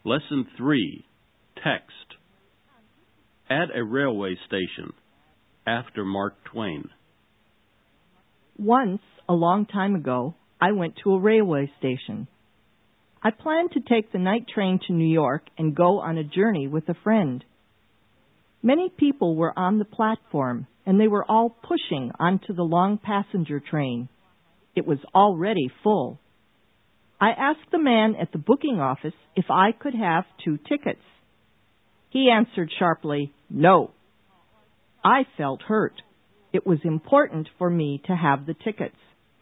Lesson 3. Text. At a railway station. After Mark Twain. Once, a long time ago, I went to a railway station. I planned to take the night train to New York and go on a journey with a friend. Many people were on the platform, and they were all pushing onto the long passenger train. It was already full. I asked the man at the booking office if I could have 2 tickets. He answered sharply, "No." I felt hurt. It was important for me to have the tickets.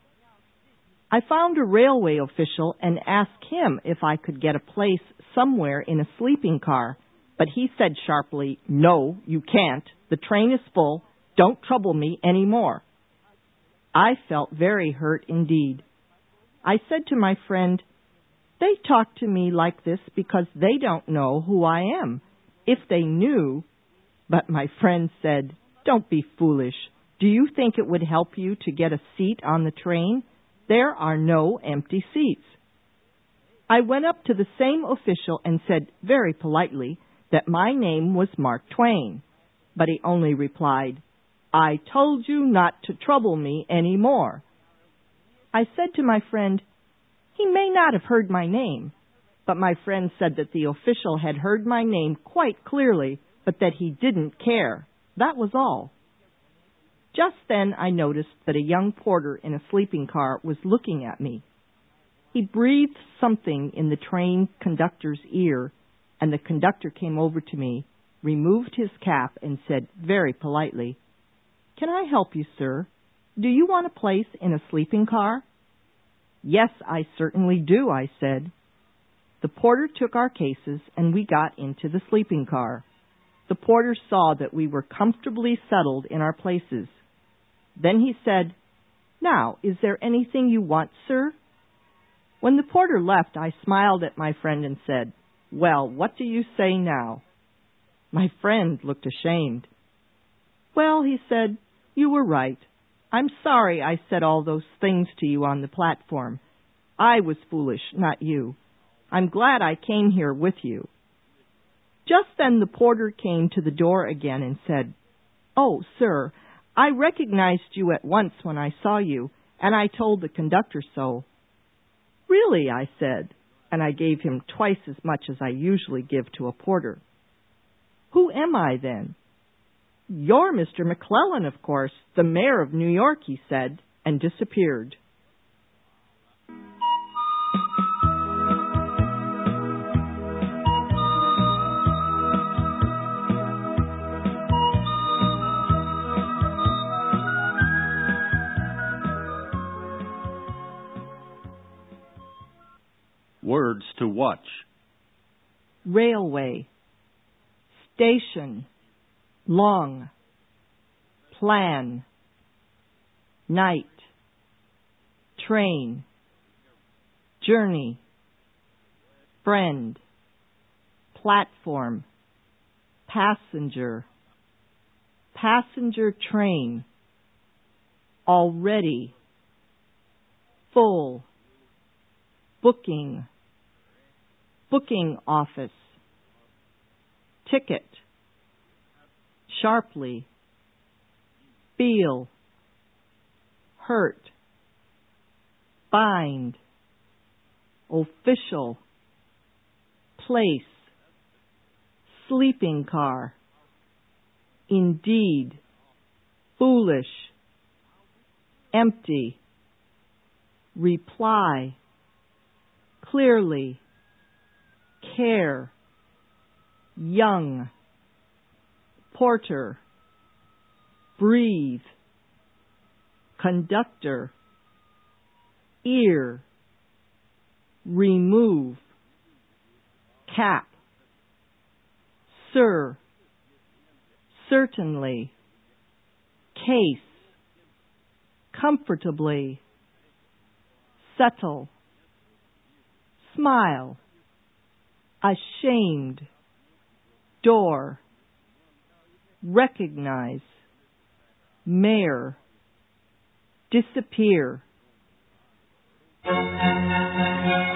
I found a railway official and asked him if I could get a place somewhere in a sleeping car, but he said sharply, "No, you can't. The train is full. Don't trouble me any more." I felt very hurt indeed. I said to my friend, "They talk to me like this because they don't know who I am. If they knew..." But my friend said, "Don't be foolish. Do you think it would help you to get a seat on the train? There are no empty seats." I went up to the same official and said very politely that my name was Mark Twain, but he only replied, "I told you not to trouble me any more." I said to my friend, "He may not have heard my name," but my friend said that the official had heard my name quite clearly, but that he didn't care. That was all. Just then I noticed that a young porter in a sleeping car was looking at me. He breathed something in the train conductor's ear, and the conductor came over to me, removed his cap, and said very politely, "Can I help you, sir? Do you want a place in a sleeping car?" "Yes, I certainly do," I said. The porter took our cases, and we got into the sleeping car. The porter saw that we were comfortably settled in our places. Then he said, "Now, is there anything you want, sir?" When the porter left, I smiled at my friend and said, "Well, what do you say now?" My friend looked ashamed. "Well," he said, "you were right. I'm sorry I said all those things to you on the platform. I was foolish, not you. I'm glad I came here with you." Just then the porter came to the door again and said, "Oh, sir, I recognized you at once when I saw you, and I told the conductor so." "Really?" I said, and I gave him twice as much as I usually give to a porter. "Who am I, then?" "You're Mr. McClellan, of course, the mayor of New York," he said, and disappeared. Words to watch. Railway, station, long, plan, night, train, journey, friend, platform, passenger, passenger train, already, full, booking, booking office, ticket, sharply, feel, hurt, bind, official, place, sleeping car, indeed, foolish, empty, reply, clearly, care, young, porter, breathe, conductor, ear, remove, cap, sir, certainly, case, comfortably, settle, smile, ashamed, door, recognize, mayor, disappear.